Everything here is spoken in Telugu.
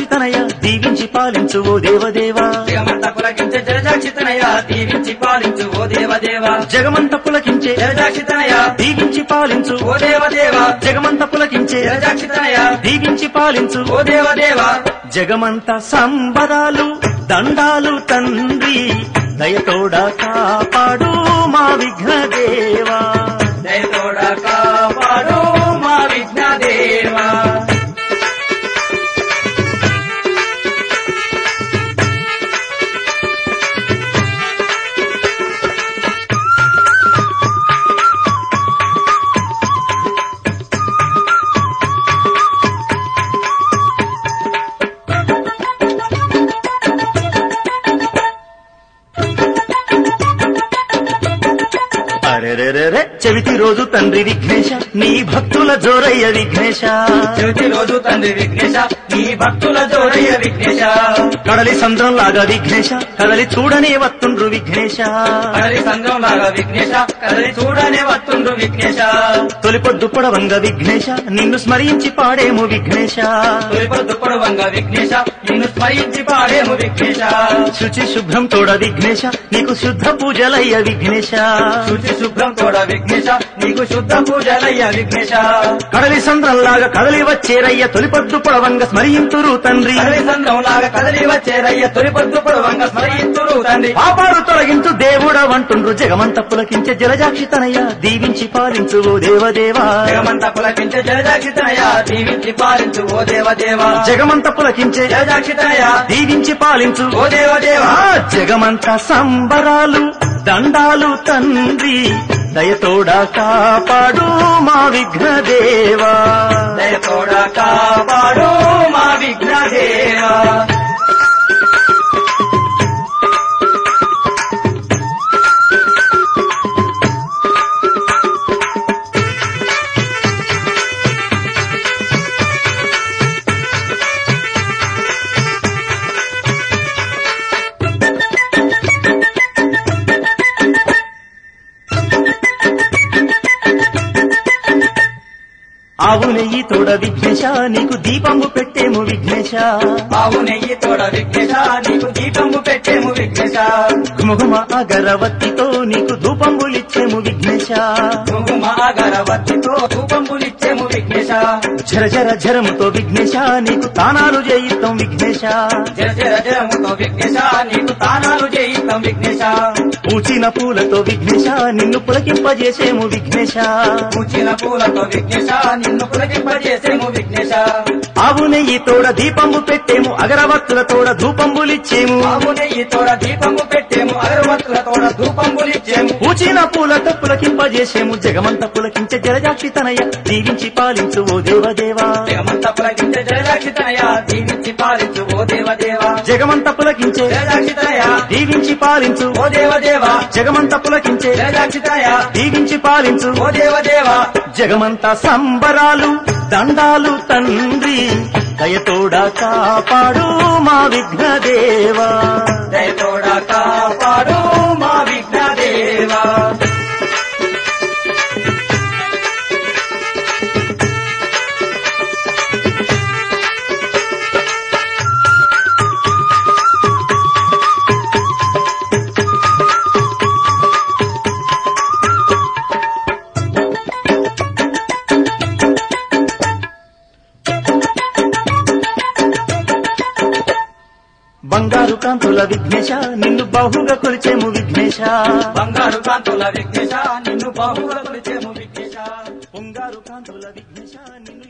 జలజాక్షితనయ దీవించి పాలించు ఓ దేవదేవా జగమంత పులకించే జలజాక్షితనయ దీవించి పాలించు ఓ దేవదేవా జగమంత పులకించే జలజాక్షితనయ దీవించి పాలించు ఓ దేవదేవా జగమంత పులకించే జలజాక్షితనయ దీవించి పాలించు ఓ దేవదేవా జగమంత సంబరాలు దండాలు తండ్రి దయతోడ కాపాడు మా విఘ్నదేవా దయతోడ కాపాడు మా విఘ్నదేవా అరెరెరెరె చెవితి రోజు తండ్రి విఘ్నేశ నీ భక్తుల జోరయ్య విఘ్నేశ చెవితి రోజు తండ్రి విఘ్నేశ నీ భక్తుల జోరయ్య విఘ్నేశ కడలి సంద్రం లాగా విఘ్నేశ కదలి చూడనే వత్తుండ్రు విఘ్నేశ కదలి సంఘం లాగా విఘ్నేశ కదలి చూడనే వత్తుండ్రు విఘ్నేశ తొలిపొద్దు పొడవంగ విఘ్నేశ నిన్ను స్మరించి పాడేము విఘ్నేశ తొలిపొద్దు పొడవంగ విఘ్నేశ నిన్ను స్మరించి పాడేము విఘ్నేశ శుచి శుభ్రం తోడ విఘ్నేశ నీకు శుద్ధ పూజలయ్య విఘ్నేశ శుచి శుభ్రం తోడ విఘ్నేశ నీకు శుద్ధ పూజలయ్య విఘ్నేశ కడలి సంద్రంలాగా కదలి వచ్చేరయ్య తొలిపొద్దు పొడవంగ స్మరింతురు తండ్రి కదలి సంఘం లాగా కదలి వచ్చేరయ్య తొలిపొద్దు పొడవంగ స్మరింతురు తండ్రి పాపాలు తొలగించు దేవుడవంటుండ్రు జగమంత పులకించే జలజాక్షితనయ్య దీవించి పాలించు ఓ దేవదేవా జగమంత పులకించే జలజాక్షితనయ దీవించి పాలించు ఓ దేవదేవా జగమంత పులకించే జలజాక్షితనయ దీవించి పాలించు ఓ దేవదేవా జగమంత సంబరాలు దండాలు తండ్రి దయతోడ కాపాడు మా విఘ్నదేవా దయతోడ కాపాడు మా విఘ్నదేవా ఆవు నెయ్యి తోడ విఘ్నేశ నీకు దీపము పెట్టేము విఘ్నేశ ఆవు నెయ్యి తోడ విఘ్నేశ నీకు దీపము పెట్టేము విఘ్నేశ ఘుమఘుమ అగరవత్తితో నీకు ధూపంబులిచ్చేము విఘ్నేశ కుంకుమ అగరవత్తితో ధూపంబులిచ్చేము విఘ్నేశ జర జర జరముతో విఘ్నేశ నీకు తానాలు చేయిస్తాం విఘ్నేశ జర జర జరముతో విఘ్నేశ నీకు తానాలు చేయిస్తాం విఘ్నేశ పూచిన పూలతో విఘ్నేశ నిన్ను పులకింపజేసేము విఘ్నేశ పూచిన పూలతో విఘ్నేశ నిన్ను పులకింపజేసేము విఘ్నేశ ఆవు నెయ్యి తోడ దీపంబు పెట్టేము అగరవత్తుల తోడ ధూపంబులిచ్చేము ఆవు నెయ్యి తోడ దీపము పెట్టేము అగరవత్తుల తోడ ధూపంబులిచ్చేము పూచిన పూలతో పులకింపజేసేము జగమంత పులకించే జలజాక్షితనయ్య దీవించి పాలించు ఓ దేవదేవా జగమంత పులకించే జలజాక్షితనయ దీవించి పాలించు ఓ దేవదేవా జగమంత పులకించే జలజాక్షితనయ దీవించి పాలించు ఓ దేవదేవా జగమంత పులకించే జలజాక్షితనయ దీవించి పాలించు ఓ దేవదేవా జగమంత సంబరాలు దండాలు తండ్రి దయతోడ కాపాడు మా విఘ్నదేవా దయతోడ కాపాడు మా విఘ్నదేవా బంగారు కాంతుల విఘ్నేశ నిన్ను బాహుగా కొలిచేము విఘ్నేశ బంగారు కాంతుల విఘ్నేశ నిన్ను బాహుగా కొలిచేము విఘ్నేశ పొంగారు కాంతుల విఘ్నేశ నిన్ను